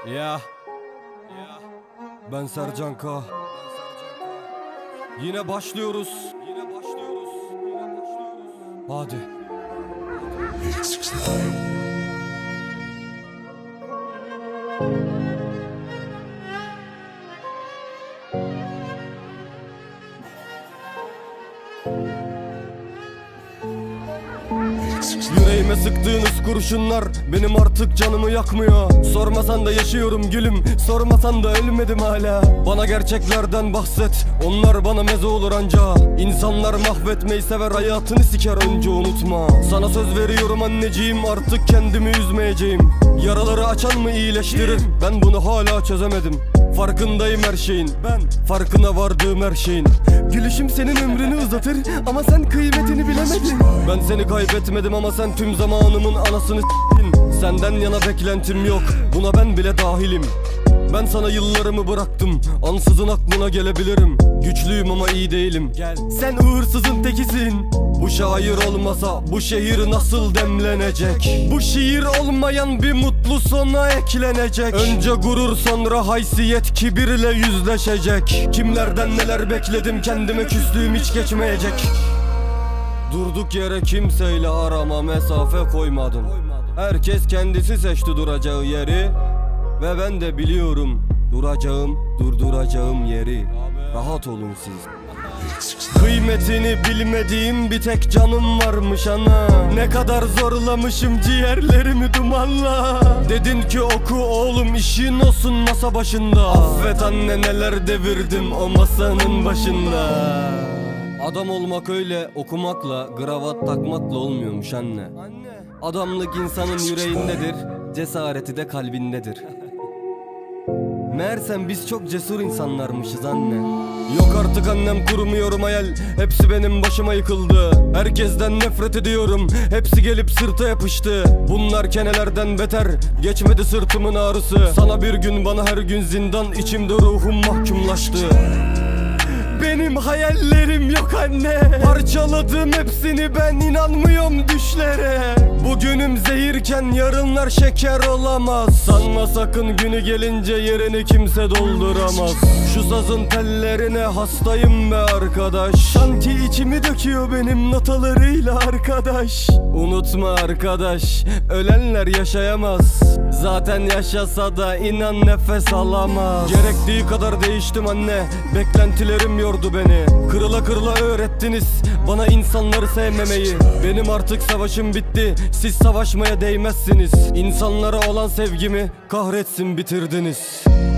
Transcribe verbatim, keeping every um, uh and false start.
Ya Ben Sercan K. Yine başlıyoruz. Yine başlıyoruz. Yine başlıyoruz. Hadi. Yüreğime sıktığınız kurşunlar benim artık canımı yakmıyor. Sormasan da yaşıyorum gülüm, sormasan da ölmedim hala. Bana gerçeklerden bahset, onlar bana meze olur anca. İnsanlar mahvetmeyi sever, hayatını siker önce unutma. Sana söz veriyorum anneciğim, artık kendimi üzmeyeceğim. Yaraları açan mı iyileştirir, ben bunu hala çözemedim. Farkındayım her şeyin, ben farkına vardığım her şeyin. Gülüşüm senin ömrünü uzatır ama sen kıymetini bilemedin. Ben seni kaybetmedim ama sen tüm zamanımın anasını s**tin. Senden yana beklentim yok, buna ben bile dahilim. Ben sana yıllarımı bıraktım, ansızın aklına gelebilirim. Güçlüyüm ama iyi değilim. Gel. Sen uğursuzun tekisin. Bu şair olmasa bu şehir nasıl demlenecek? Bu şiir olmayan bir mutlu sona eklenecek. Önce gurur, sonra haysiyet, kibirle yüzleşecek. Kimlerden neler bekledim, kendime küstüğüm hiç geçmeyecek. Durduk yere kimseyle arama mesafe koymadım. Herkes kendisi seçti duracağı yeri. Ve ben de biliyorum duracağım, durduracağım yeri. Rahat olun siz. Kıymetini bilmediğim bir tek canım varmış ana. Ne kadar zorlamışım ciğerlerimi dumanla. Dedin ki oku oğlum, işin olsun masa başında. Affet anne, neler devirdim o masanın başında. Adam olmak öyle okumakla, kravat takmakla olmuyormuş anne. Adamlık insanın yüreğindedir, cesareti de kalbindedir. Meğersem biz çok cesur insanlarmışız anne. Yok artık annem, kurmuyorum hayal, hepsi benim başıma yıkıldı. Herkesten nefret ediyorum, hepsi gelip sırta yapıştı. Bunlar kenelerden beter, geçmedi sırtımın ağrısı. Sana bir gün, bana her gün zindan, içimde ruhum mahkumlaştı. Benim hayallerim yok anne, parçaladım hepsini ben, inanmıyorum düşlere. Bugünüm zehirken yarınlar şeker olamaz. Sanma sakın günü gelince yerini kimse dolduramaz. Şu sazın tellerine hastayım be arkadaş. Sanki içimi döküyor benim notalarıyla arkadaş. Unutma arkadaş, ölenler yaşayamaz. Zaten yaşasa da inan nefes alamaz. Gerektiği kadar değiştim anne, beklentilerim yordu beni. Kırıla kırıla öğrettiniz bana insanları sevmemeyi. Benim artık savaşım bitti, siz savaşmaya değmezsiniz. İnsanlara olan sevgimi kahretsin bitirdiniz.